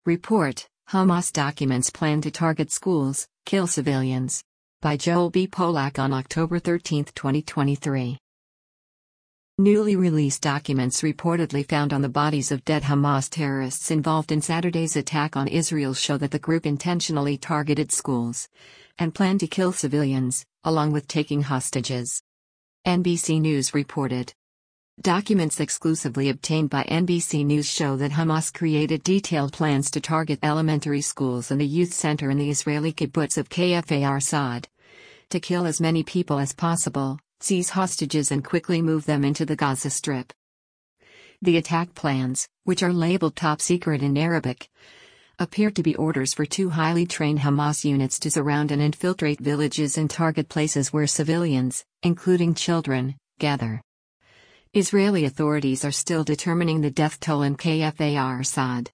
Report: Hamas documents plan to target schools, kill civilians. By Joel B. Polak on October 13, 2023. Newly released documents reportedly found on the bodies of dead Hamas terrorists involved in Saturday's attack on Israel show that the group intentionally targeted schools and planned to kill civilians, along with taking hostages. NBC News reported. Documents exclusively obtained by NBC News show that Hamas created detailed plans to target elementary schools and the youth center in the Israeli kibbutz of Kfar Saad, to kill as many people as possible, seize hostages and quickly move them into the Gaza Strip. The attack plans, which are labeled top secret in Arabic, appear to be orders for two highly trained Hamas units to surround and infiltrate villages and target places where civilians, including children, gather. Israeli authorities are still determining the death toll in Kfar Saad.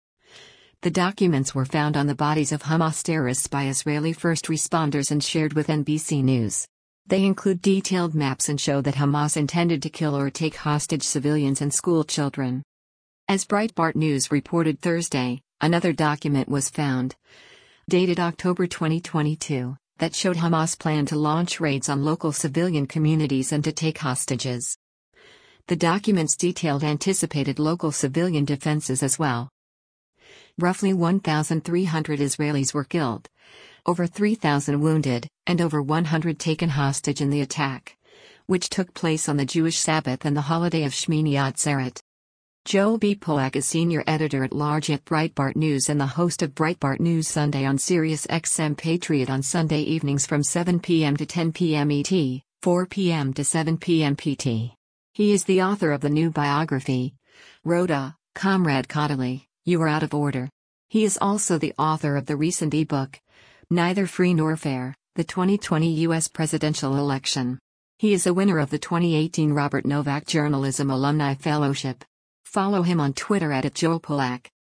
The documents were found on the bodies of Hamas terrorists by Israeli first responders and shared with NBC News. They include detailed maps and show that Hamas intended to kill or take hostage civilians and school children. As Breitbart News reported Thursday, another document was found, dated October 2022, that showed Hamas planned to launch raids on local civilian communities and to take hostages. The documents detailed anticipated local civilian defenses as well. Roughly 1,300 Israelis were killed, over 3,000 wounded, and over 100 taken hostage in the attack, which took place on the Jewish Sabbath and the holiday of Shmini Atzeret. Joel B. Polak is senior editor-at-large at Breitbart News and the host of Breitbart News Sunday on Sirius XM Patriot on Sunday evenings from 7 p.m. to 10 p.m. ET, 4 p.m. to 7 p.m. PT. He is the author of the new biography, Rhoda, Comrade Kodaly, You Are Out of Order. He is also the author of the recent ebook, Neither Free Nor Fair, the 2020 U.S. Presidential Election. He is a winner of the 2018 Robert Novak Journalism Alumni Fellowship. Follow him on Twitter @JoelPolak.